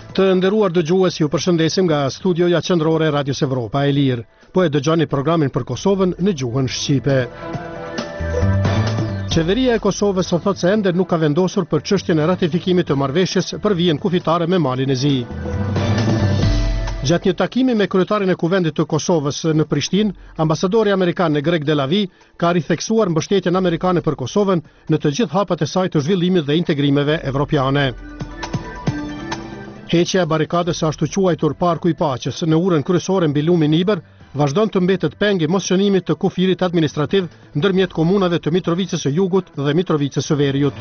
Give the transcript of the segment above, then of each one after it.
Të nderuar dëgjues, ju përshëndesim nga studioja qendrore e Radios Evropa e Lirë. Po e dëgjoni programin për Kosovën në gjuhën shqipe. Qeveria e Kosovës thotë se ende nuk ka vendosur për çështjen e ratifikimit të marrëveshjes për vijën kufitare me Malin e Zi. Gjatë një takimi me kryetarin e kuvendit të Kosovës në Prishtinë, ambasadori amerikan Greg Delavi ka ritheksuar mbështetjen amerikane për Kosovën në të gjithë hapat e saj të zhvillimit dhe integrimeve evropiane. Heqja e barikadës së ashtu quajtur Parku i Paqes në urën kryesore mbi lumin Iber vazhdon të mbetet peng i mosshënimit të kufirit administrativ ndërmjet komunave të Mitrovicës së Jugut dhe Mitrovicës së Veriut.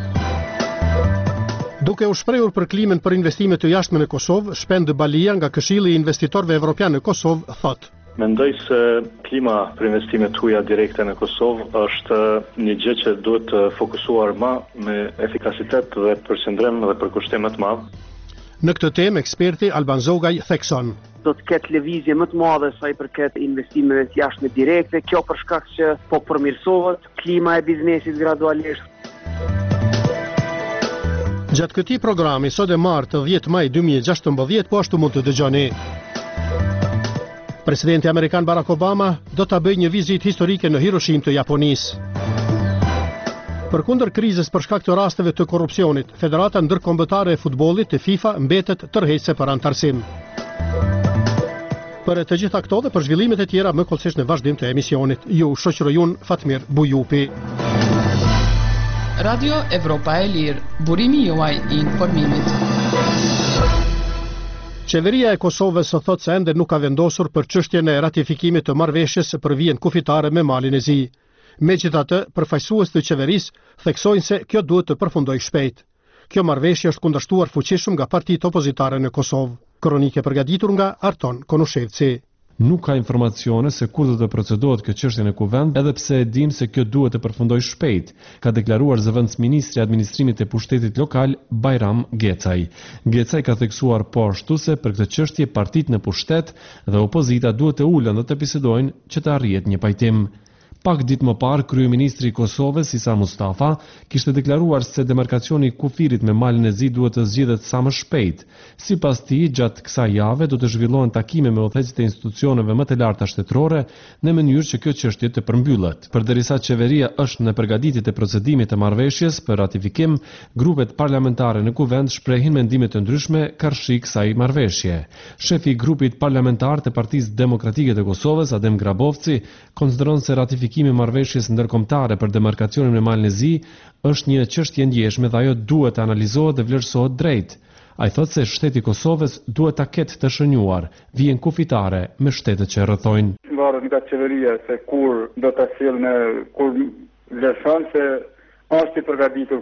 Duke u shprehur për klimën për investime të jashtme në Kosovë, Shpend Balia nga Këshilli i Investitorëve Evropian në Kosovë thotë: Mendoj se klima për investime të huaja direkte në Kosovë është një gjë që duhet të fokusuar më me efikasitet dhe përqendrim dhe përkushtim më të madh. Në këtë temë, eksperti Alban Zogaj thekson: Do të ketë lëvizje më të madhe sa i përket investimeve të jashtme direkte, kjo për shkak që po përmirësohet klima e biznesit gradualisht. Gjatë këtij programi, sot e martë 10 maj 2016, po ashtu mund të dëgjoni. Presidenti amerikan Barack Obama do ta bëjë një vizitë historike në Hiroshim të Japonisë. Përkundër krizës për shkak të rasteve të korrupsionit, Federata Ndërkombëtare e Futbollit të FIFA mbetet tërheqëse për antarësim. Për të gjitha këto dhe për zhvillimet e tjera më kollësisht në vazhdim të emisionit, ju shoqërojun Fatmir Bujupi. Radio Evropa e Lirë, burimi juaj i informimit. Qeveria e Kosovës thotë se ende nuk ka vendosur për çështjen e ratifikimit të marrëveshjes për vijën kufitare me Malin e Zi. Megjithatë, përfaqësues të qeverisë theksojnë se kjo duhet të përfundojë shpejt. Kjo marrëveshje është kundërshtuar fuqishëm nga partitë opozitare në Kosovë. Kronike përgatitur nga Arton Konushevci. Nuk ka informacione se kur do të procedohet kjo çështje në kuvend, edhe pse e dim se kjo duhet të përfundojë shpejt, ka deklaruar zëvendësministri i administrimit të pushtetit lokal Bajram Gecaj. Gecaj ka theksuar po ashtu se për këtë çështje partitë në pushtet dhe opozita duhet të ulen dhe të bisedojnë që të arrihet një pajtim. Pak ditë më parë, kryeministri i Kosovës, Isa Mustafa, kishte deklaruar se demarkacioni i kufirit me Malin e Zi duhet të zgjidhet sa më shpejt. Sipas tij, gjatë kësaj jave do të zhvillohen takime me udhëheqësit e institucioneve më të larta shtetërore në mënyrë që kjo çështje të përmbyllet. Përderisa qeveria është në përgatitje të procedimit të marrëveshjes për ratifikim, grupet parlamentare në kuvend shprehin mendime të ndryshme karshi kësaj marrëveshje. Shefi i grupit parlamentar të Partisë Demokratike të Kosovës, Adem Grabovci, konsideron se ratifikimi i marrëveshjes ndërkombëtare për demarkacionin me Malin e Zi është një çështje ndjeshme dhe ajo duhet të analizohet dhe vlerësohet drejt. Ai thotë se shteti i Kosovës duhet ta ketë të shënjuar vijën kufitare me shtetet që rrethojnë. Varet nga qeveria se kur do ta sjellë kur lëshon se është i përgatitur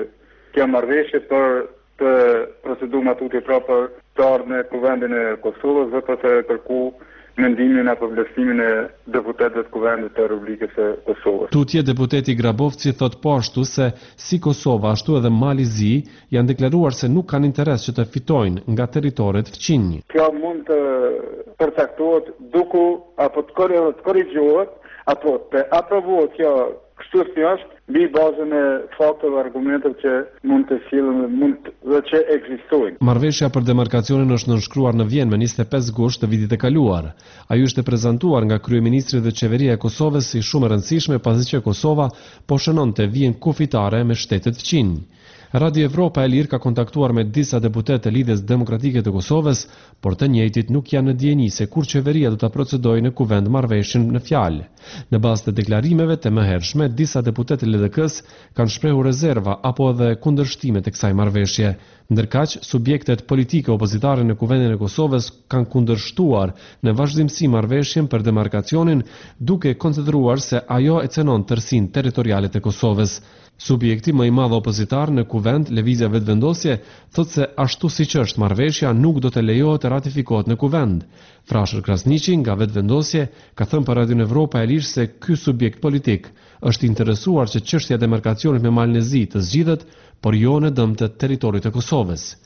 kjo marrëveshje për të proceduar matutje për të ardhur në kuvendin e Kosovës dhe për të kërkuar mendimin apo vlerësimin e deputetëve të Kuvendit të Republikës së Kosovës. Tutje deputeti Grabovci thot po ashtu se si Kosova ashtu edhe Mali Zi janë deklaruar se nuk kanë interes që të fitojnë nga territoret fqinj. Kjo mund të përcaktohet duku apo të korrigjohet apo të aprovohet kjo kështu si është mbi bazën e fakteve dhe argumenteve që mund të sillen dhe që ekzistojnë. Marrëveshja për demarkacionin është nënshkruar në Vjenë me 25 gusht të vitit të kaluar. Ajo ishte prezantuar nga kryeministri dhe qeveria e Kosovës si shumë e rëndësishme pasi që Kosova po shënonte vijën kufitare me shtetet fqinj. Radio Evropa e Lirë ka kontaktuar me disa deputet të Lidhjes Demokratike të Kosovës, por të njëjtit nuk janë në dieni se kur qeveria do ta procedojë në kuvend marrëveshjen në fjalë. Në bazë të deklarimeve të mëhershme, disa deputet të LDK-s kanë shprehur rezerva apo edhe kundërshtime të kësaj marrëveshje. Ndërkaq, subjektet politike opozitare në kuvendin e Kosovës kanë kundërshtuar në vazhdimsi marrëveshjen për demarkacionin, duke konsideruar se ajo e cenon tërsinë territoriale të Kosovës. Subjekti më i madh opozitar në kuvend, Lëvizja Vetvendosje, thotë se ashtu siç është marrëveshja nuk do të lejohet të ratifikohet në kuvend. Frashër Krasniqi nga Vetvendosje ka thënë për Radio Evropa e Lirë se ky subjekt politik është interesuar që çështja e demarkacionit me Malin e Zi të zgjidhet, por jo në dëm të territorit të Kosovës.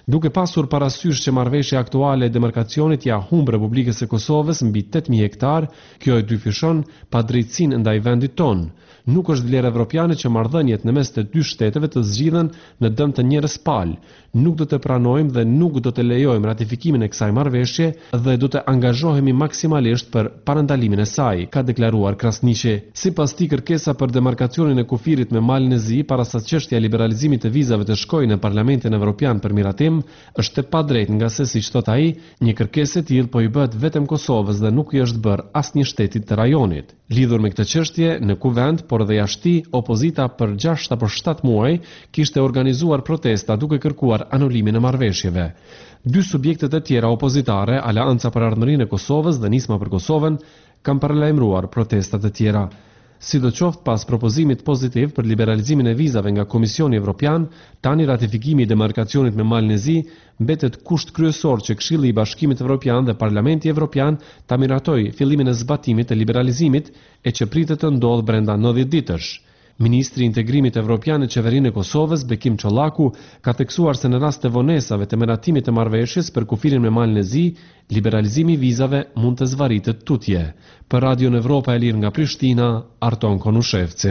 Duke pasur parasysh që marrëveshja aktuale e demarkacionit ja humb Republikës së Kosovës mbi 8000 hektar, kjo e dyfishon padrejtësinë ndaj vendit ton. Nuk është vlerë evropiane që marrëdhëniet në mes të dy shteteve të zgjidhen në dëm të njerëz palë. Nuk do të pranojmë dhe nuk do të lejojmë ratifikimin e kësaj marrëveshje dhe do të angazhohemi maksimalisht për parandalimin e saj, ka deklaruar Krasniqi. Sipas tij, kërkesa për demarkacionin e kufirit me Malin e Zi para sa çështja e liberalizimit të vizave të shkojë në Parlamentin Evropian për miratim është e padrejtë, nga se siç thot ai, një kërkesë e tillë po i bëhet vetëm Kosovës dhe nuk i është bërë asnjë shtetit të rajonit. Lidhur me këtë çështje, në kuvend, por dhe jashtë, opozita për 6 apo 7 muaj kishte organizuar protesta duke kërkuar anulimin e marrëveshjeve. Dy subjektet e tjera opozitare, Aleanca për Ardhmërinë e Kosovës dhe Nisma për Kosovën, kanë paralajmëruar protestat e tjera. Sidoqoftë, pas propozimit pozitiv për liberalizimin e vizave nga Komisioni Evropian, tani ratifikimi i demarkacionit me Malin e Zi mbetet kusht kryesor që Këshilli i Bashkimit Evropian dhe Parlamenti Evropian ta miratojë fillimin e zbatimit të liberalizimit e që pritet të ndodhë brenda 90 ditësh. Ministri i Integrimit Evropian në Qeverinë e Kosovës, Bekim Çollaku, ka theksuar se në rast të vonesave të menatimit të marrëveshjes për kufirin me Malin e Zi, liberalizimi i vizave mund të zvarritet tutje. Për Radio Evropa e Lirë nga Prishtina, Arton Konushevci.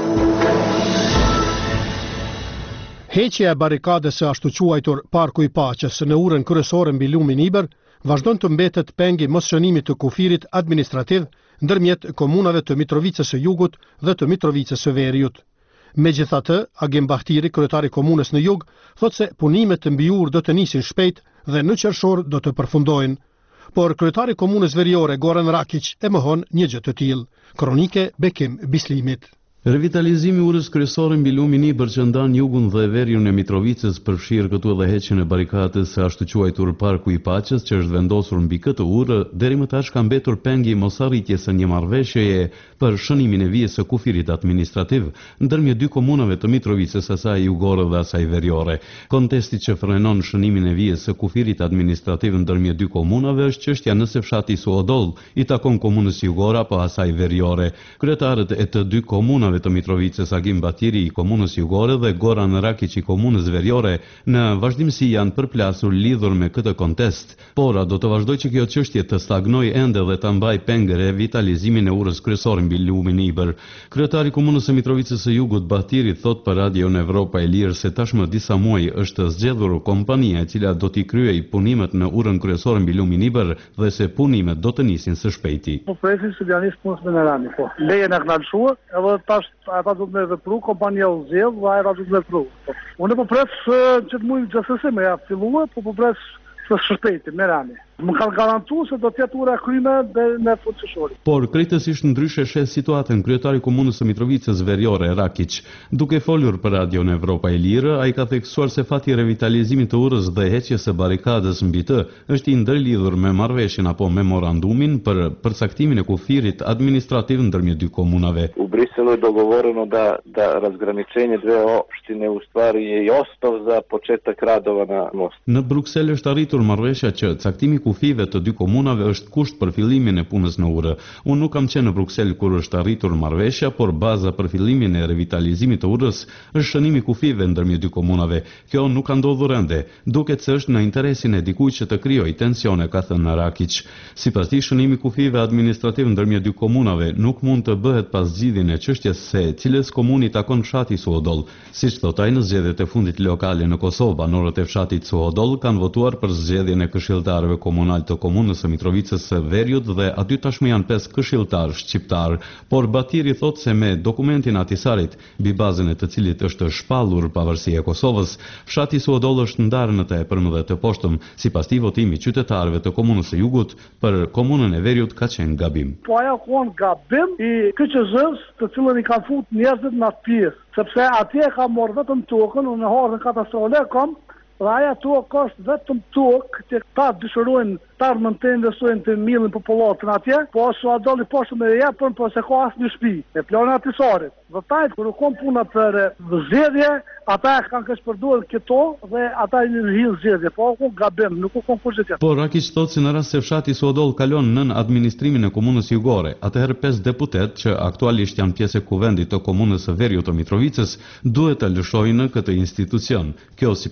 Heqja e barikades së ashtu quajtur Parku i Paqes në urën kryesore mbi lumin Iber vazhdon të mbetet pengi mosshënimit të kufirit administrativ ndërmjet komunave të Mitrovicës së Jugut dhe të Mitrovicës së Veriut. Megjithatë, Agim Bahtiri, kryetari i komunës në Jug, thotë se punimet të mbiur do të nisin shpejt dhe në qershor do të përfundojnë. Por kryetari i komunës veriore Goran Rakić e mohon një gjë të tillë. Kronike Bekim Bislimit. Revitalizimi i urës kryesore mbi lumin Iber që ndan Jugun dhe Veriun e Mitrovicës përfshir këtu edhe heqjen e barikades së ashtu quajtur Parku i Paqes që është vendosur mbi këtë urë, deri më tash ka mbetur pengi mos arritjes së një marrëveshjeje për shënimin e vijës së kufirit administrativ ndërmjet dy komunave të Mitrovicës, asaj jugore dhe asaj veriore. Kontesti që frenon shënimin e vijës së kufirit administrativ ndërmjet dy komunave është çështja nëse fshati Suodoll i takon komunës jugore apo asaj veriore. Kryetarët e të dy komunave të Mitrovicës, Agim Bahtiri i komunës jugore dhe Goran Rakić i komunës veriore, në vazhdimsi janë përplasur lidhur me këtë kontest, por do të vazhdoj që kjo çështje të stagnoj ende dhe të mbaj peng revitalizimin e urës kryesore mbi lumin Iber. Kryetari i komunës së Mitrovicës së Jugut, Bahtiri, thot për Radio Evropa e Lirë se tashmë disa muaj është zgjedhur kompania e cila do t'i kryej punimet në urën kryesore mbi lumin Iber dhe se punimet do të nisin së shpejti. Po presin se janë punës me Rani, po. Leje na knalshuar, edhe ata do të më vepru, kompania u zgjedh dhe ata do të vepru. Unë po pres që të mujë gjithsesi me ja filluar, po pres së shpejti me Rani. Më kanë garantuar se do të jetë ura kryme deri në fund shëshorit. Por krejtësisht ndryshe shes situatën kryetari i komunës së Mitrovicës veriore Rakić. Duke folur për Radio Evropa e Lirë, ai ka theksuar se fati i revitalizimit të urës dhe heqjes së barikades mbi të është i ndërlidhur me marrëveshjen apo memorandumin për përcaktimin e kufirit administrativ ndërmjet dy komunave. U Briselu je dogovoreno da razgraničenje dve opštine u stvari je i osnov za početak radova na mostu. Në Bruksel është arritur marrëveshja që caktimi kufive të dy komunave është kusht për fillimin e punës në urë. Unë nuk kam qenë në Bruksel kur është arritur marrëveshja, por baza për fillimin e revitalizimit të urës është shënimi kufive ndërmjet dy komunave. Kjo nuk ka ndodhur ende. Duket se është në interesin e dikujt që të krijojë tensione, ka thënë Rakić. Sipas tij, shënimi kufive administrativ ndërmjet dy komunave nuk mund të bëhet pas zgjidhjen e çështjes se cilës komuni takon fshati Suodoll. Siç thotë ai, në zgjedhjet e fundit lokale në Kosovë, banorët e fshatit Suodoll kanë votuar për zgjedhjen e këshilltarëve komunal të komunës së Mitrovicës së Veriut dhe aty tashmë janë 5 këshilltar shqiptar. Por Batiri thotë se me dokumentin Atisarit, mbi bazën e të cilit është shpallur pavarësia e Kosovës, fshati Suodoll është ndarë në të epërm dhe të poshtëm. Sipas tij, votimi i qytetarëve të komunës së Jugut për komunën e Veriut ka qenë gabim. Po ajo ka gabim i KQZ-s, të cilën i kanë futur njerëzit në atë pjesë, sepse atje ka marrë vetëm tokën, në harën katastrofale kam. Dhe aja tokë është vetëm tokë që ta dëshirojnë ta të investojnë të millin popullatën atje, po Suodoll i poshtë me jepën, po se ka asë një shtëpi, e planë Atisarit. Dhe tajtë, kërë kom puna për zgjedhje, ata e kanë këshpërdojnë këto dhe ata i në hinë zgjedhje, po ku gabim, nuk u kom kërgjitjet. Po Rakić thotë se në rast se fshati Suodoll kalon nën administrimin e komunës jugore, atëherë 5 deputet që aktualisht janë pjesë e kuvendit të komunës së Veriut të Mitrovicës duhet të lëshojnë këtë institucion. Kjo sipas tij do ta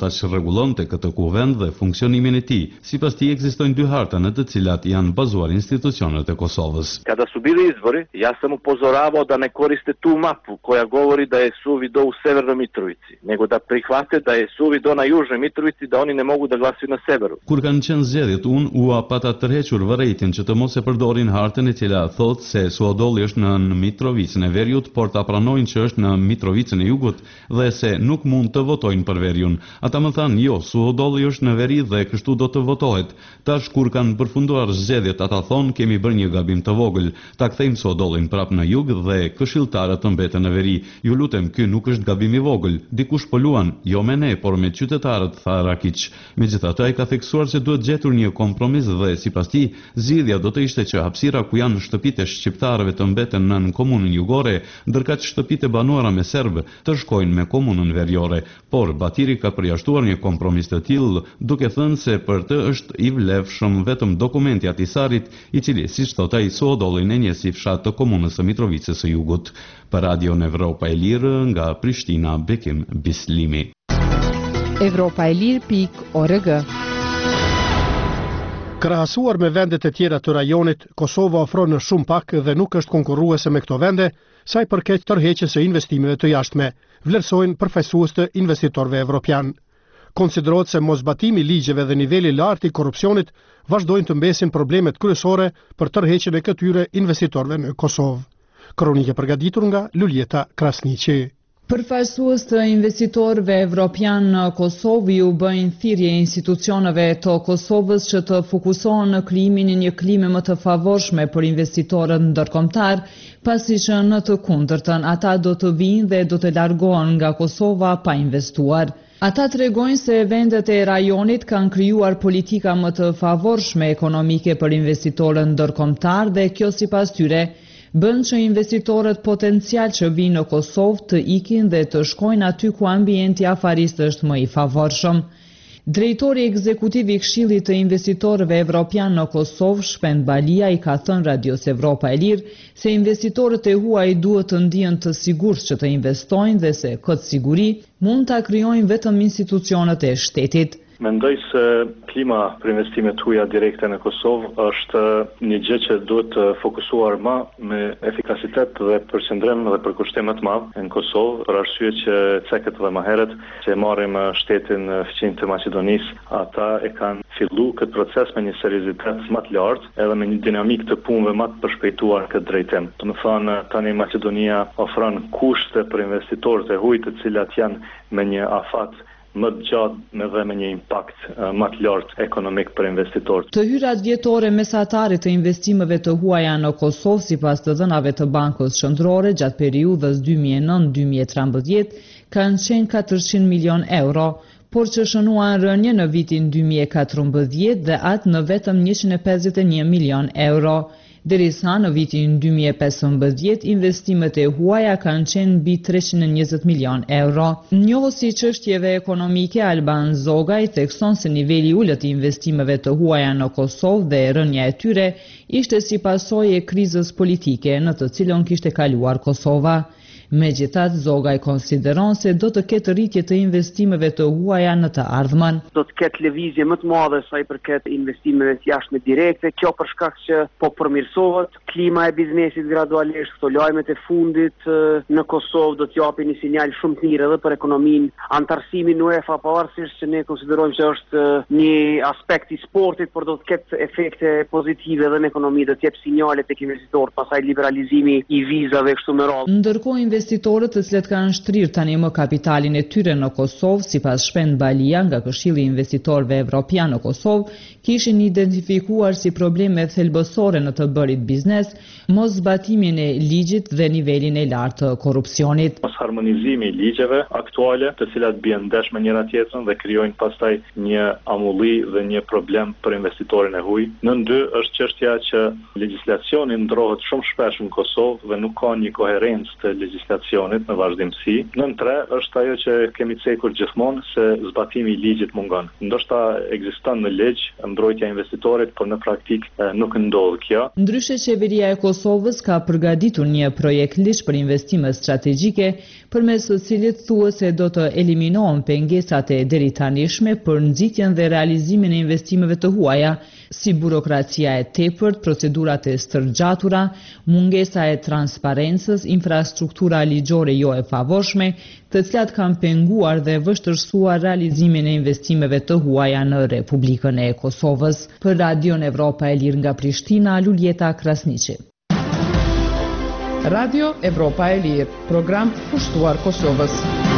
tash rregullonte këtë kuvend dhe funksionimin e tij. Sipas tij ekzistojnë dy harta në të cilat janë bazuar institucionet e Kosovës. Kada su bili izbori, ja sam upozoravao da ne koriste tu mapu koja govori da je suvido u Severnoj Mitrovici, nego da prihvate da je suvido na Južnoj Mitrovici, da oni ne mogu da glasuju na severu. Kur kanë qenë zgjedhjet, unë u pata tërhequr vërejtjen që të mos e përdorin hartën e cila thotë se Suadolli është në Mitrovicën e Veriut, por ta pranojnë që është në Mitrovicën e Jugut dhe se nuk mund të votojnë për Veriun. Ata më thanë, jo, Suadolli është në Veri dhe kështu do të votohet. Tash kur kanë përfunduar zgjedhjet, ata thonë kemi bërë një gabim të vogël. Ta kthejmë Suadollin prap në Jug dhe këshilltarët të mbeten në Veri. Ju lutem, ky nuk është gabim i vogël. Dikush po luan, jo me ne, por me qytetarët, tha Rakić. Megjithatë, ai ka theksuar se duhet gjetur një kompromis dhe sipas tij, zgjidhja do të ishte që hapësira ku janë shtëpitë e shqiptarëve të mbeten në komunën jugore, ndërkaq shtëpitë e banuara me serb të shkojnë me komunën veriore. Por Batiri ka përjashtuar një kompromis të tillë, duke thënë se për të është i vlefshëm vetëm dokumenti i Atisarit, i cili, siç thotë ai, Suadollin e njeh si fshat të komunës së Mitrovicës së Jugut. Për Radio Evropa e Lirë nga Prishtina, Bekim Bislimi. Evropaelir.org. Krahasuar me vendet e tjera të rajonit, Kosova ofron shumë pak dhe nuk është konkurruese me këto vende, sa i përket tërheqjes së investimeve të jashtme, vlerësojnë përfaqësues të investitorëve evropian. Konsiderohet se mosbatimi i ligjeve dhe niveli i lartë i korrupsionit vazhdojnë të mbesin problemet kryesore për tërheqjen e këtyre investitorëve në Kosovë. Kronikë përgatitur nga Luljeta Krasniqi. Përfaqësues të investitorëve evropian në Kosovë u bëjnë thirrje institucioneve të Kosovës që të fokusohen në krijimin e një klime më të favorshme për investitorët ndërkombëtar, pasi që në të kundërtën ata do të vinë dhe do të largohen nga Kosova pa investuar. Ata tregojnë se vendet e rajonit kanë krijuar politika më të favorshme ekonomike për investitorët ndërkombëtar dhe kjo sipas tyre bën që investitorët potencial që vinë në Kosovë të ikin dhe të shkojnë aty ku ambienti afarist është më i favorshëm. Drejtori ekzekutiv i Këshillit të investitorëve evropian në Kosovë, Shpend Balia, i ka thënë Radios Evropa e Lirë se investitorët e huaj duhet të ndihen të sigurt që të investojnë dhe se këtë siguri mund ta krijojnë vetëm institucionet e shtetit. Mendoj se klima për investimet tuaja direkte në Kosovë është një gjë që duhet të fokusuar më me efikasitet dhe përqendrim dhe përkushtim më të madh në Kosovë, për arsye që cekët dhe më herët që marrim shtetin fqin të Maqedonisë, ata e kanë filluar këtë proces me një seriozitet më të lartë, edhe me një dinamikë të punëve më të përshpejtuar këtë drejtim. Do të thonë, tani Maqedonia ofron kushte për investitorët e huaj të cilat janë me një afat më të gjatë dhe me një impakt më të lartë ekonomik për investitorët. Të hyrat vjetore mesatare të investimeve të huaja në Kosovë sipas të dhënave të Bankës Qendrore gjatë periudhës 2009-2013 kanë qenë 400 milion euro, por që shënuan rënje në vitin 2014 dhe atë në vetëm 151 milion euro. Derisa në vitin 2015 investimet e huaja kanë qenë mbi 320 milion euro. Njohësi çështjeve ekonomike Alban Zogaj thekson se niveli ulët i investimeve të huaja në Kosovë dhe rënja e tyre ishte si pasojë e krizës politike në të cilën kishte kaluar Kosova. Megjithatë, Zogaj konsideron se do të ketë rritje të investimeve të huaja në të ardhmen. Do të ketë lëvizje më të madhe sa i përket investimeve të jashtme direkte, kjo për shkak që po përmirësohet klima e biznesit gradualisht, këto lajmet e fundit në Kosovë do të japin një sinjal shumë të mirë edhe për ekonominë. Antarësimi në UEFA, pavarësisht që ne konsiderojmë që është një aspekt i sportit, por do të ketë efekte pozitive edhe në ekonomi, do të jep sinjale tek investitorët, pastaj liberalizimi i vizave kështu me radhë. Ndërkohë investitorët të cilët kanë shtrirë tani më kapitalin e tyre në Kosovë, sipas Shpend Balia nga Këshilli i Investitorëve Evropian në Kosovë, kishin identifikuar si probleme thelbësore në të bërit biznes, mos zbatimin e ligjit dhe nivelin e lartë të korrupsionit. Mos harmonizimi i ligjeve aktuale, të cilat bien ndesh me njëra tjetrën dhe krijojnë pastaj një amulli dhe një problem për investitorin e huaj. Në dy është çështja që legjislacioni ndrohet shumë shpesh në Kosovë dhe nuk ka një koherencë të legjislacionit inflacionit në vazhdimsi. Nën 3 është ajo që kemi cekur gjithmonë se zbatimi i ligjit mungon. Ndoshta ekziston në ligj mbrojtja e investitorit, por në praktik nuk ndodh kjo. Ndryshe, qeveria e Kosovës ka përgatitur një projekt ligj për investime strategjike, përmes së cilit thuhet se do të eliminohen pengesat e deri tanishme për nxitjen dhe realizimin e investimeve të huaja, si burokracia e tepërt, procedurat e stërgjatura, mungesa e transparencës, infrastruktura ligjore jo e favorshme, të cilat kanë penguar dhe vështërsuar realizimin e investimeve të huaja në Republikën e Kosovës. Për Radion Evropa e Lirë nga Prishtina, Luljeta Krasniqi. Radio Evropa e Lirë, program kushtuar Kosovës.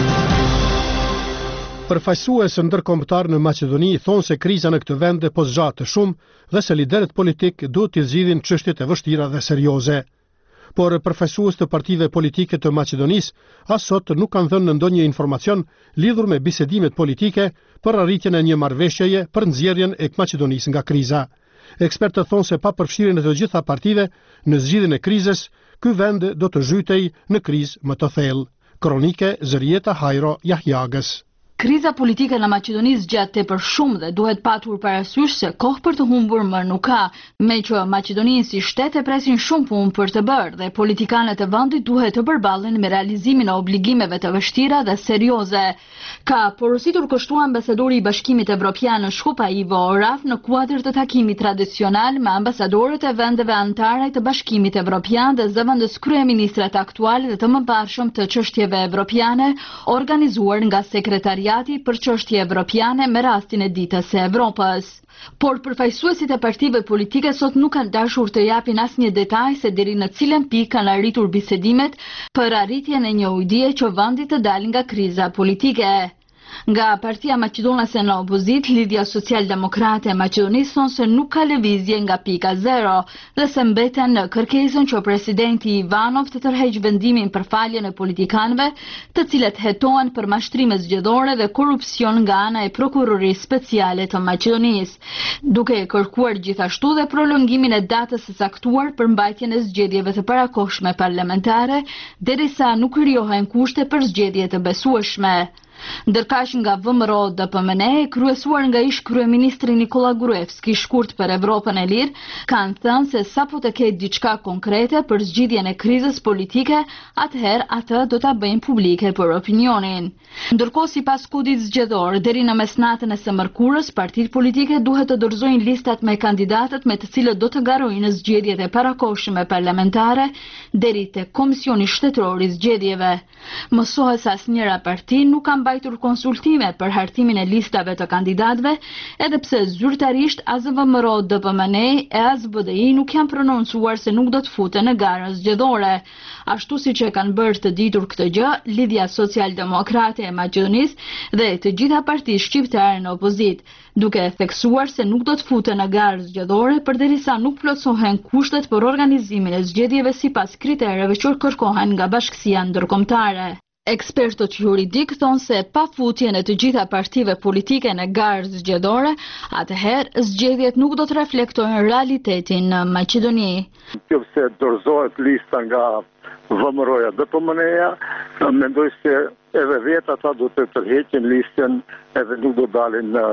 Përfaqësues ndërkombëtar në Maqedoni thonë se kriza në këtë vend po zgjatet shumë dhe se liderët politik duhet të zgjidhin çështjet e vështira dhe serioze. Por përfaqësues të partive politike të Maqedonisë as sot nuk kanë dhënë ndonjë informacion lidhur me bisedimet politike për arritjen e një marrëveshjeje për nxjerrjen e Maqedonisë nga kriza. Ekspertët thonë se pa përfshirjen e të gjitha partive në zgjidhjen e krizës, ky vend do të zhytej në krizë më të thellë. Kronike Zërieta Hajro Jahjagës. Kriza politike në Maqedoni zgjat tepër shumë dhe duhet patur parasysh se kohë për të humbur më nuk ka, me që Maqedoninë si shtet e presin shumë punë për të bërë dhe politikanët e vendit duhet të përballen me realizimin e obligimeve të vështira dhe serioze. Ka porositur kështu ambasadori i Bashkimit Evropian në Shkupa Ivo Oraf në kuadër të takimit tradicional me ambasadorët e vendeve anëtare të Bashkimit Evropian dhe zëvendës kryeministrat aktual dhe të mëparshëm të çështjeve evropiane, organizuar nga sekretariati për çështje evropiane me rastin e ditës së Evropës. Por përfaqësuesit e partive politike sot nuk kanë dashur të japin asnjë detaj se deri në cilën pikë kanë arritur bisedimet për arritjen e një ujëdie që vendi të dalë nga kriza politike. Nga Partia Maqedonase në opozit, Lidhja Social-Demokrate e Maqedonisë thonë se nuk ka lëvizje nga pika zero dhe se mbeten në kërkesën që presidenti Ivanov të tërheqë vendimin për faljen e politikanëve, të cilët hetohen për mashtrime zgjedhore dhe korrupsion nga ana e prokurorisë speciale të Maqedonisë, duke kërkuar gjithashtu dhe prolongimin e datës së caktuar për mbajtjen e zgjedhjeve të parakohshme parlamentare, derisa nuk krijohen kushte për zgjedhje të besueshme. Ndërkaq nga VMRO DPMNE, kryesuar nga ish kryeministri Nikola Gruevski, shkurt për Evropën e Lirë, kanë thënë se sapo të ketë diçka konkrete për zgjidhjen e krizës politike, atëherë atë do ta bëjnë publike për opinionin. Ndërkohë, sipas kodit zgjedhor, deri në mesnatën e së mërkurës, partitë politike duhet të dorëzojnë listat me kandidatët me të cilët do të garojnë në zgjedhjet e parakohshme parlamentare deri te Komisioni Shtetëror i Zgjedhjeve. Mësohet se asnjëra parti nuk ka mbajtur konsultime për hartimin e listave të kandidatëve, edhe pse zyrtarisht as VMRO DPMNE e as BDI nuk janë prononcuar se nuk do të futen në garën zgjedhore. Ashtu siç e kanë bërë të ditur këtë gjë, Lidhja Social-Demokrate e Maqedonisë dhe të gjitha partitë shqiptare në opozit, duke theksuar se nuk do të futen në garë zgjedhore përderisa nuk plotësohen kushtet për organizimin e zgjedhjeve sipas kritereve që kërkohen nga Bashkësia Ndërkombëtare. Ekspertët juridik thonë se pa futjen e të gjitha partive politike në garë zgjedhore, atëherë zgjedhjet nuk do të reflektojnë realitetin në Maqedoni. Nëse dorëzohet lista nga VMRO-ja DPMNE-ja, mendoj se edhe vetë ata do të tërheqin listën edhe nuk do dalin në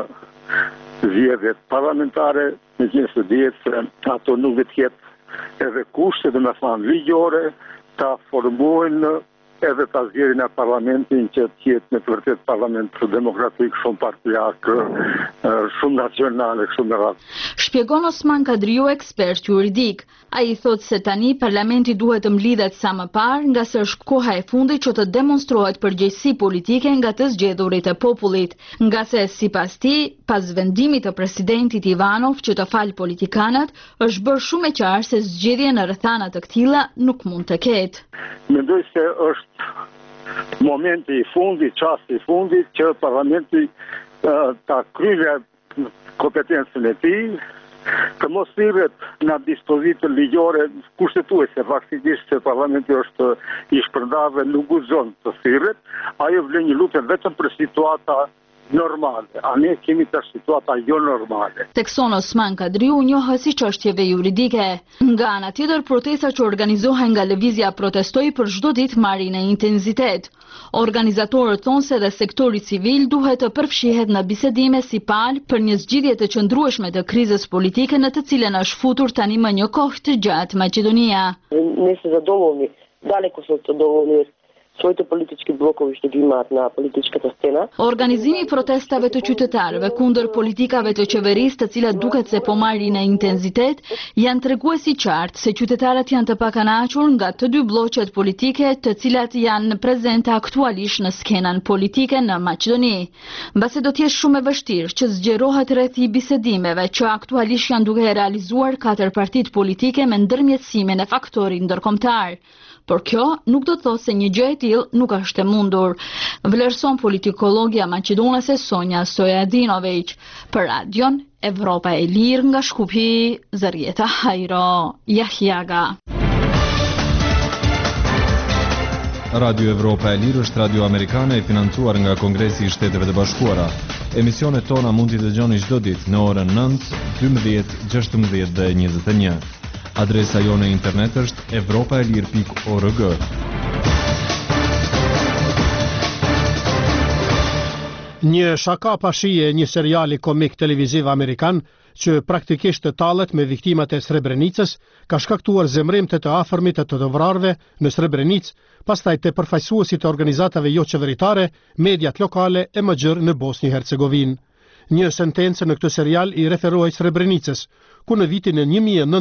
zgjedhjet parlamentare, me qenë se dihet se ato nuk do të ketë edhe kushte dhe me thanë ligjore ta formojnë edhe ta zgjedhin e parlamentin që të jetë me të vërtet parlament demokratik, shumë partijak, shumë nacionale, shumë në radhë. Shpjegon Osman Kadriu, ekspert juridik. Ai thotë se tani parlamenti duhet të mlidhet sa më parë, nga se është koha e fundit që të demonstrohet përgjegjësi politike nga të zgjedhurit e popullit, nga se sipas tij, pas vendimit të presidentit Ivanov që të falë politikanët, është bërë shumë e qartë se zgjedhje në rrethana të këtilla nuk mund të ketë. Mendoj se është momenti i fundit, çasti i fundit që parlamenti ta kryejë kompetencën e tij, të mos thirret nga dispozitë ligjore kushtetuese, faktikisht se parlamenti është i shpërndarë dhe nuk guxon të thirret, ajo vlen një lutje vetëm për situata normale. A ne kemi të situata jo normale. Tekson Osman Kadriu njohë si çështjeve juridike. Nga ana tjetër, protesta që organizohen nga lëvizja protestoi për çdo ditë marrin në intensitet. Organizatorët thonë se dhe sektori civil duhet të përfshihet në bisedime si palë për një zgjidhje të qëndrueshme të krizës politike në të cilën është futur tani më një kohë të gjatë Maqedonia. Ne se zadovoljni, daleko smo zadovoljni svojte politički blokovi što vi imate na političkата scena. Organizimi i protestave të qytetarëve kundër politikave të qeverisë, të cilat duket se po marrin në intensitet, janë treguesi qartë se qytetarët janë të pakënaqur nga të dy bloqet politike, të cilat janë prezente aktualisht në skenën politike në Maqedoni. Mbase do të jetë shumë e vështirë që zgjerohet rreth i bisedimeve që aktualisht janë duke realizuar 4 partitë politike me ndërmjetësimin e faktorit ndërkombëtar. Por kjo nuk do të thotë se një gjë e tillë nuk është e mundur, vlerëson politikologja maqedonase Sonja Stojadinović. Për Radion Evropa e Lirë nga Shkupi, Zarieta Hajro, Jahjaga. Radio Evropa e Lirë është radio amerikane e financuar nga Kongresi i Shteteve të Bashkuara. Emisionet tona mund t'i dëgjoni çdo ditë në orën 9, 12, 16 dhe 21. Adresa jone internet është evropaelir.org. Një shaka pashije një seriali komik televiziv amerikan që praktikisht të tallet me viktimat e Srebrenicës ka shkaktuar zemrim të afërmit të vrarve në Srebrenicë, pastaj të përfaqësuesit të organizatave jo qeveritare, mediat lokale e më gjërë në Bosnjë-Hercegovinë. Një sentencë në këtë serial i referohej Srebrenicës, ku në vitin e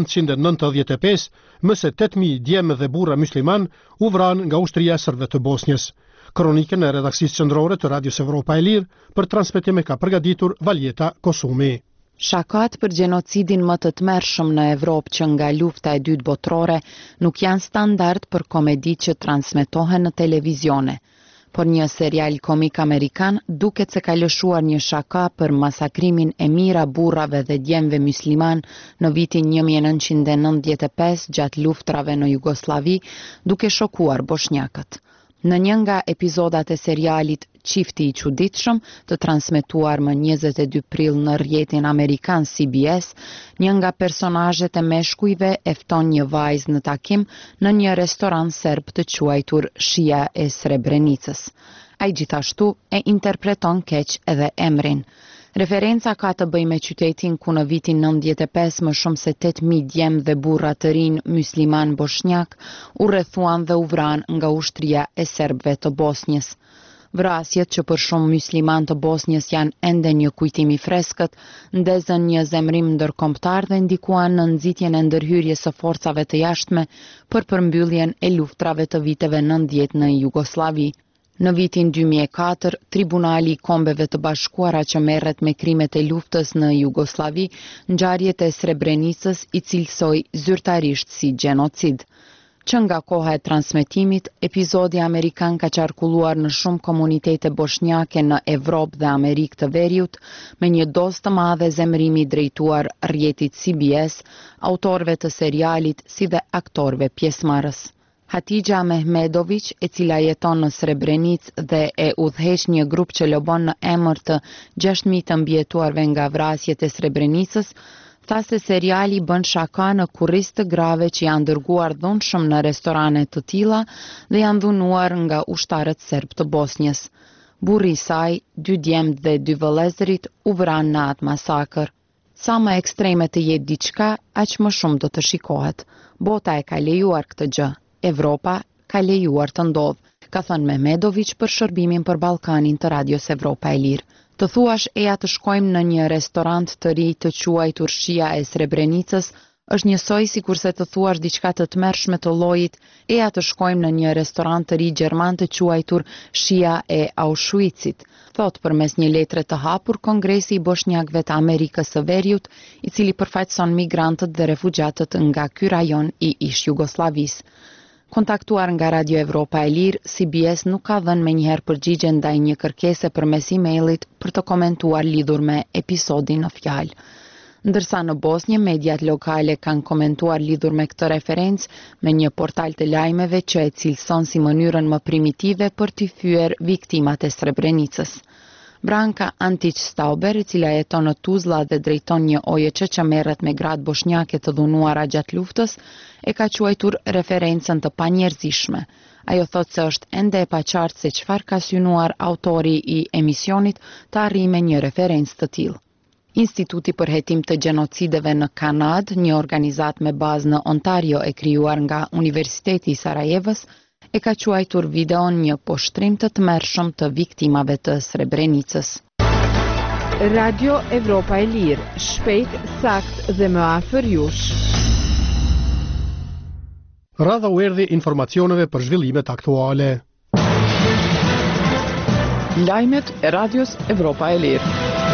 1995 më se 8.000 djemë dhe burra musliman u vranë nga ushtria e serbëve të Bosnjës. Kronikën e redaksisë qendrore të Radios Evropa e Lirë për transmetim e ka përgatitur Valjeta Kosumi. Shakat për gjenocidin më të tmerrshëm në Evropë që nga lufta e dytë botërore nuk janë standard për komeditë që transmetohen në televizione. Por një serial komik amerikan duket se ka lëshuar një shaka për masakrimin e mira burrave dhe djemve musliman në vitin 1995 gjatë luftrave në Jugosllavi, duke shokuar bosnjakët. Në një nga epizodat e serialit Çifti i çuditshëm, të transmetuar më 22 prill në rrjetin amerikan CBS, një nga personazhet e meshkujve e fton një vajzë në takim në një restoran serb të quajtur Shija e Srebrenicës. Ai gjithashtu e interpreton keq edhe emrin. Referenca ka të bëjë me qytetin ku në vitin 95 më shumë se 8.000 djemë dhe burra të rinj musliman bosnjak u rrethuan dhe u vranë nga ushtria e serbëve të Bosnjës. Vrasjet që për shumë musliman të Bosnjës janë ende një kujtim i freskët, ndezën një zemrim ndërkombëtar dhe ndikuan në nxitjen e ndërhyrjes së forcave të jashtme për përmbylljen e luftrave të viteve 90 në Jugosllavi. Në vitin 2004, Tribunali i Kombeve të Bashkuara që merret me krimet e luftës në Jugosllavi, ngjarjet e Srebrenicës i cilësoi zyrtarisht si gjenocid. Që nga koha e transmetimit, epizodi amerikan ka qarkulluar në shumë komunitete bosnjake në Evropë dhe Amerikë të Veriut, me një dozë të madhe zemrimi drejtuar rrjetit CBS, autorëve të serialit si dhe aktorëve pjesëmarrës. Hatixha Mehmedović, e cila jeton në Srebrenicë dhe e udhëheq një grup që lobon në emër të 6.000 të mbijetuarve nga vrasjet e Srebrenicës, tha se seriali bën shaka në kurrizë të grave që janë dërguar dhunshëm në restorane të tilla dhe janë dhunuar nga ushtarët serb të Bosnjës. Burri i saj, 2 djemt dhe 2 vëllezërit u vranë në atë masakër. Sa më ekstreme të jetë diçka, aq më shumë do të shikohet. Bota e ka lejuar këtë gjë. Evropa ka lejuar të ndodhë, ka thënë Mehmedović për shërbimin për Ballkanin të Radios Evropa e Lirë. Të thuash eja të shkojmë në një restorant të ri të quajtur Shija e Srebrenicës është njësoj si kurse të thuash diçka të tmerrshme të llojit eja të shkojmë në një restorant të ri gjerman të quajtur Shija e Auschwitzit, thot përmes një letre të hapur Kongresi i Bosnjakëve të Amerikës së Veriut, i cili përfaqëson migrantët dhe refugjatët nga ky rajon i ish Jugosllavisë. Kontaktuar nga Radio Evropa e Lirë, CBS nuk ka dhënë menjëherë përgjigje ndaj një kërkese përmes emailit për të komentuar lidhur me episodin në fjalë. Ndërsa në Bosnjë, mediat lokale kanë komentuar lidhur me këtë referencë me një portal të lajmeve që e cilëson si mënyrën më primitive për t'i fyer viktimat e Srebrenicës. Branka Antic-Stauber, e cila jeton në Tuzla dhe drejton një OJC që merret me gratë bosnjake të dhunuara gjatë luftës, e ka quajtur referencën të panjerëzishme. Ajo thot se është ende e paqartë se çfarë ka synuar autori i emisionit të arrijë me një referencë të tillë. Instituti për hetim të gjenocideve në Kanadë, një organizat me bazë në Ontario e krijuar nga Universiteti i Sarajevës, e ka quajtur videon një poshtrim të tmerrshëm të viktimave të Srebrenicës. Radio Evropa e Lirë, shpejt, sakt dhe më afër jush. Radha u erdhi informacioneve për zhvillimet aktuale. Lajmet e Radios Evropa e Lirë.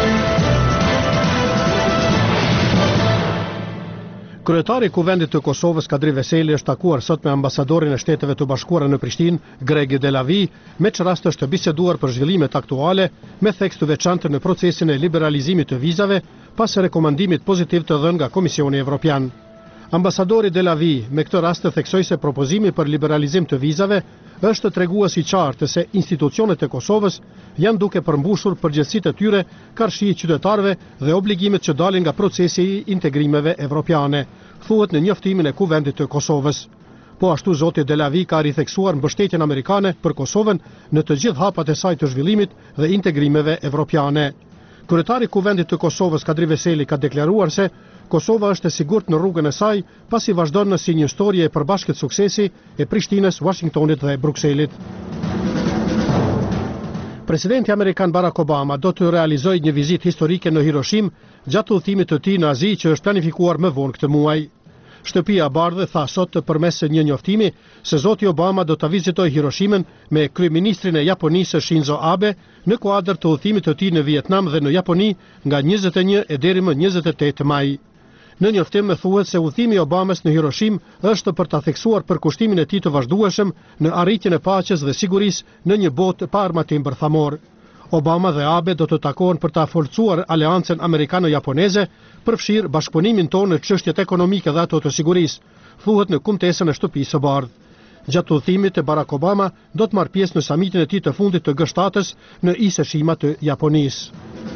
Kryetari i Kuvendit të Kosovës Kadri Veseli është takuar sot me ambasadorin e Shteteve të Bashkuara në Prishtinë, Gregi Delavi, me që rast është biseduar për zhvillimet aktuale me theks të veçantë në procesin e liberalizimit të vizave pas rekomandimit pozitiv të dhënë nga Komisioni Evropian. Ambasadori Delavi me këtë rast theksoi se propozimi për liberalizim të vizave është tregues i qartë se institucionet e Kosovës janë duke përmbushur përgjegjësitë e tyre karshi qytetarëve dhe obligimet që dalin nga procesi i integrimeve evropiane, thuhet në njoftimin e Kuvendit të Kosovës. Po ashtu zoti Delavi ka ritheksuar mbështetjen amerikane për Kosovën në të gjithë hapat e saj të zhvillimit dhe integrimeve evropiane. Kryetari i Kuvendit të Kosovës Kadri Veseli ka deklaruar se Kosova është e sigurt në rrugën e saj, pasi vazhdon në si një storje e përbashkët suksesi e Prishtinës, Washingtonit dhe Brukselit. Presidenti amerikan Barack Obama do të realizojë një vizitë historike në Hiroshim gjatë udhëtimit të tij në Azi që është planifikuar më vonë këtë muaj. Shtëpia e Bardhë tha sot përmes një njoftimi se zoti Obama do të vizitojë Hiroshimen me kryeministrin e Japonisë Shinzo Abe në kuadër të udhëtimit të tij në Vietnam dhe në Japoni nga 21 e deri më 28 maj. Në njoftim thuhet se udhëtimi i Obamës në Hiroshim është për ta theksuar përkushtimin e tij të vazhdueshëm në arritjen e paqes dhe sigurisë në një botë pa armatim bërthamor. Obama dhe Abe do të takohen për ta forcuar aleancën amerikano-japoneze, përfshir bashkëpunimin tonë në çështjet ekonomike dhe ato të sigurisë, thuhet në kumtesën e Shtëpisë së Bardhë. Gjatë udhëtimit Barack Obama do të marrë pjesë në samitin e tij të fundit të G7-s në Ise-shima të Japonisë.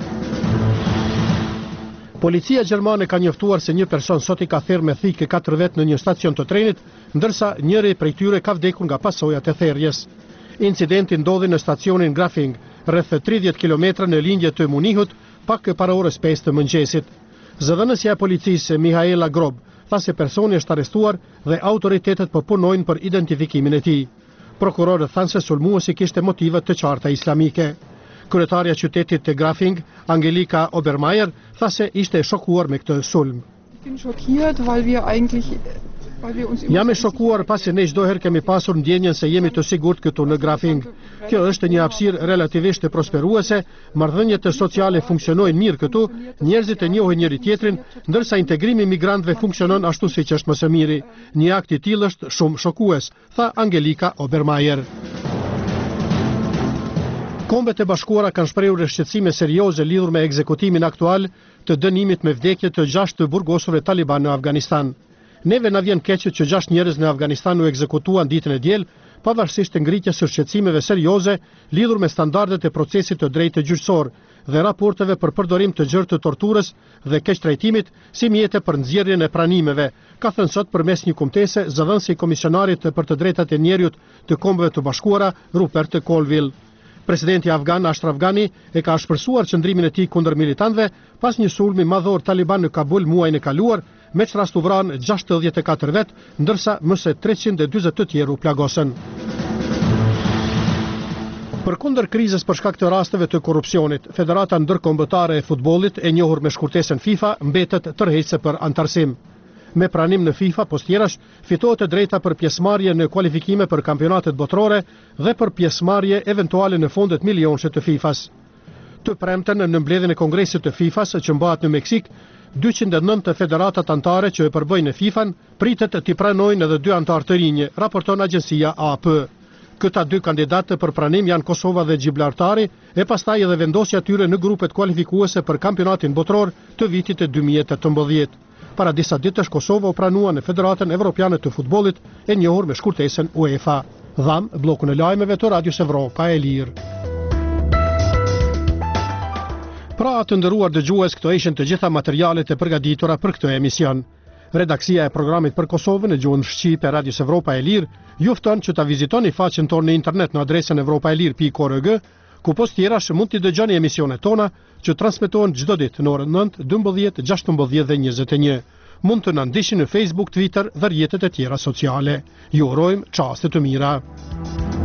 Policia gjermane ka njoftuar se një person sot i ka therrë me thikë 4 vet në një stacion të trenit, ndërsa njëri prej tyre ka vdekur nga pasojat e therrjes. Incidenti ndodhi në stacionin Grafing, rreth 30 km në lindje të Munihut, pak para orës 5 të mëngjesit. Zëdhënësja e policisë Mihaela Grob tha se personi është arrestuar dhe autoritetet po punojnë për identifikimin e tij. Prokurorët thanë se sulmuesi kishte motive të qarta islamike. Kryetarja e qytetit të Grafing, Angelika Obermeier, tha se ishte e shokuar me këtë sulm. Jam e shokuar pasi ne çdo herë kemi pasur ndjenjen se jemi të sigurt këtu në Grafing. Kjo është një hapësirë relativisht të prosperuese, marrëdhëniet sociale funksionojnë mirë këtu, njerëzit e njohin njëri tjetrin, ndërsa integrimi i migrantëve funksionon ashtu siç është më së miri. Një akt i tillë është shumë shokues, tha Angelika Obermeier. Kombet e Bashkuara kanë shprehur shqetësime serioze lidhur me ekzekutimin aktual të dënimit me vdekje të 6 burgosurve taliban në Afganistan. Neve na vjen keq që 6 njerëz në Afganistan u ekzekutuan ditën e diel, pavarësisht të ngritjes së shqetësimeve serioze lidhur me standardet e procesit të drejtë gjyqësor dhe raporteve për përdorim të gjerë të torturës dhe keqtrajtimit si mjete për nxjerrjen e pranimeve, ka thënë sot përmes një kumtese zëdhënësi i komisionarit për të drejtat e njerëzit të Kombeve të Bashkuara, Rupert Colville. Presidenti afgan Ashraf Ghani e ka shpresuar qëndrimin e tij kundër militantëve pas një sulmi madhor taliban në Kabul muajin e kaluar, me që rast u vranë 64 vet, ndërsa më se 340 të tjerë u plagosën. Përkundër krizës për shkak të rasteve të korrupsionit, Federata Ndërkombëtare e Futbollit, e njohur me shkurtesën FIFA, mbetet tërheqëse për antarësim. Me pranim në FIFA, postjerash, fitohet e drejta për pjesëmarrje në kualifikime për kampionatet botërore dhe për pjesëmarrje eventuale në fondet milionshë të FIFA-s. Të premten në mbledhjen e Kongresit të FIFA-s që mbahet në Meksik, 209 federatat antare që e përbëjnë FIFA-n pritet t'i pranojnë edhe 2 antarë të rinj, raporton agjencia AP. Këta 2 kandidatë për pranim janë Kosova dhe Gibraltari, e pastaj edhe vendosja tyre në grupet kualifikuese për kampionatin botëror të vitit e 2018. Para disa ditësh Kosova u pranua në Federatën Evropiane të Futbollit, e njohur me shkurtesën UEFA. Dham, blokun e lajmeve të Radios Evropa e Lirë. Pra të nderuar dëgjues, këto ishin të gjitha materialet e përgatitura për këtë emision. Redaksia e programit për Kosovën e gjuhën shqipe e Radios Evropa e Lirë ju fton që ta vizitoni faqen tonë në internet në adresën evropaelir.org, ku post tjerash mund t'i dëgjoni emisionet tona që transmetohen çdo ditë në orën 9, 12, 16 dhe 21. Mund të na ndiqni në Facebook, Twitter dhe rrjetet e tjera sociale. Ju urojmë çaste të mira.